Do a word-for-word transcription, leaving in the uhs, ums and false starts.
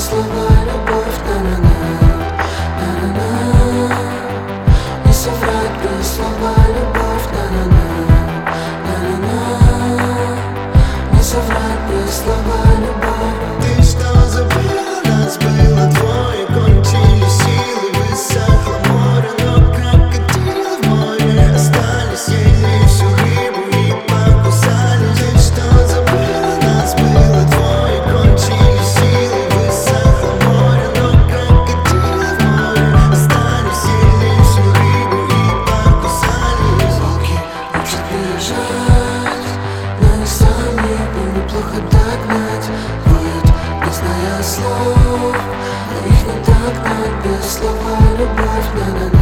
слова любовь, на-на-на, на-на-на. Не соврать без слова любовь, на-на-на, на-на-на. Не соврать без слова любовь. Ты что забыла, нас было двое, кончились силы, высохло море, но крокодилы в море остались, ели всю рыбу и покусали. Ты что забыла, нас было двое, кончились силы, высохло море, но крокодилы в море остались, ели всю рыбу и покусали. Волки учат бежать, но и сами бы неплохо догнать. Воют, не зная слов, но их не догнать без слова любовь, на-на-на.